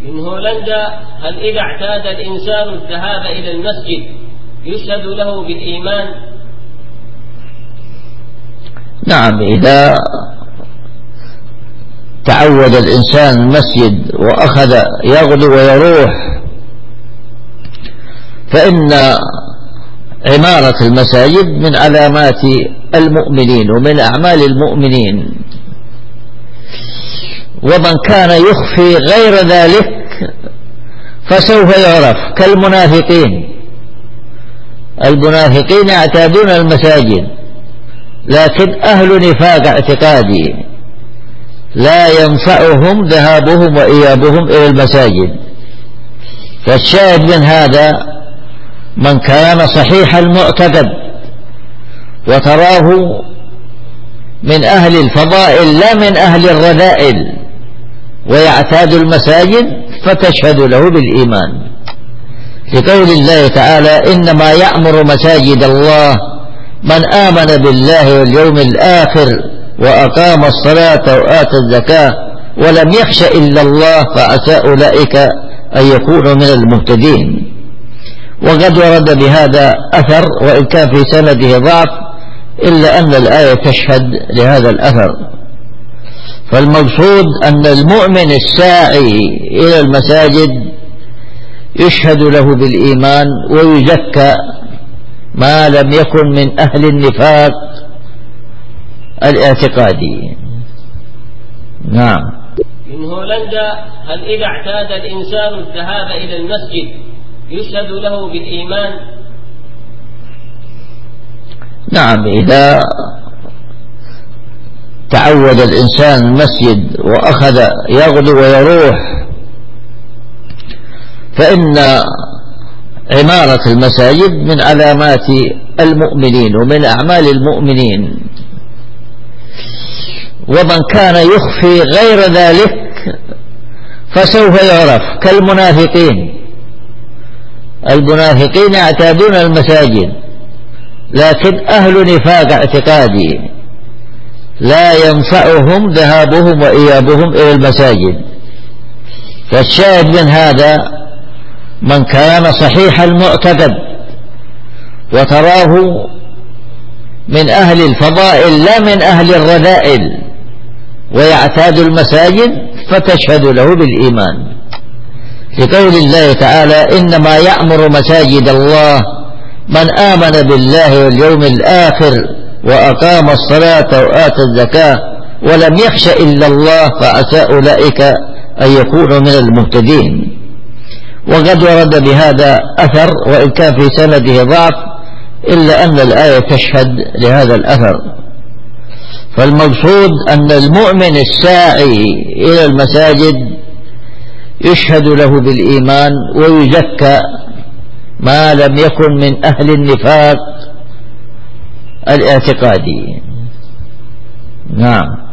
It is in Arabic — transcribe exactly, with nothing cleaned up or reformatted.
من هولندا: هل إذا اعتاد الإنسان الذهاب إلى المسجد يشهد له بالإيمان؟ نعم، إذا تعود الإنسان المسجد وأخذ يغدو ويروح فإن عمارة المساجد من علامات المؤمنين ومن أعمال المؤمنين، ومن كان يخفي غير ذلك فسوف يعرف كالمنافقين. المنافقين يعتادون المساجد لكن أهل نفاق اعتقادي لا ينفعهم ذهابهم وإيابهم إلى المساجد. فالشاهد من هذا من كان صحيح المعتقد وتراه من أهل الفضائل لا من أهل الرذائل ويعتاد المساجد فتشهد له بالإيمان، لقول الله تعالى: إنما يعمر مساجد الله من آمن بالله واليوم الآخر وأقام الصلاة وآتى الزكاة ولم يخش إلا الله فعسى أولئك أن يكونوا من المهتدين. وقد ورد بهذا أثر وإن كان في سنده ضعف، إلا أن الآية تشهد لهذا الأثر. فالمقصود أن المؤمن الساعي إلى المساجد يشهد له بالإيمان ويزكى ما لم يكن من أهل النفاق الاعتقادي. نعم. من هولندا: هل إذا اعتاد الإنسان الذهاب إلى المسجد يشهد له بالإيمان؟ نعم، إذا تعود الإنسان المسجد وأخذ يغدو ويروح فإن عمارة المساجد من علامات المؤمنين ومن أعمال المؤمنين، ومن كان يخفي غير ذلك فسوف يعرف كالمنافقين. المنافقين يعتادون المساجد لكن أهل نفاق اعتقادي لا ينفعهم ذهابهم وإيابهم إلى المساجد. فالشاهد من هذا من كان صحيح المعتقد وتراه من أهل الفضائل لا من أهل الرذائل ويعتاد المساجد فتشهد له بالإيمان، لقول الله تعالى: إنما يعمر مساجد الله من آمن بالله واليوم الآخر وأقام الصلاة وآتى الزكاة ولم يخش إلا الله فعسى أولئك أن يكونوا من المهتدين. وقد ورد بهذا أثر وإن كان في سنده ضعف، إلا أن الآية تشهد لهذا الأثر. فالمقصود أن المؤمن الساعي إلى المساجد يشهد له بالإيمان ويزكى ما لم يكن من أهل النفاق الاعتقادي. نعم.